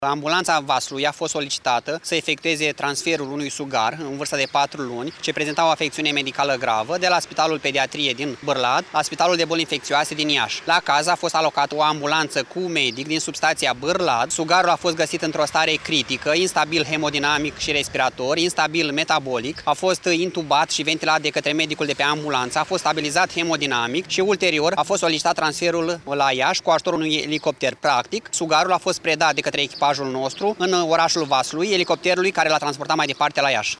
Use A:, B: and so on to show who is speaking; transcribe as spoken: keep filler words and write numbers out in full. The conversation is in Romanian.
A: Ambulanța Vaslui a fost solicitată să efectueze transferul unui sugar în vârstă de patru luni ce prezenta o afecțiune medicală gravă de la Spitalul Pediatrie din Bârlad la Spitalul de Boli Infecțioase din Iași. La caz a fost alocată o ambulanță cu medic din substația Bârlad. Sugarul a fost găsit într-o stare critică, instabil hemodinamic și respirator, instabil metabolic, a fost intubat și ventilat de către medicul de pe ambulanță, a fost stabilizat hemodinamic și ulterior a fost solicitat transferul la Iași cu ajutorul unui elicopter. Practic, sugarul a fost predat de către echipajul nostru în orașul Vaslui, elicopterului care l-a transportat mai departe la Iași.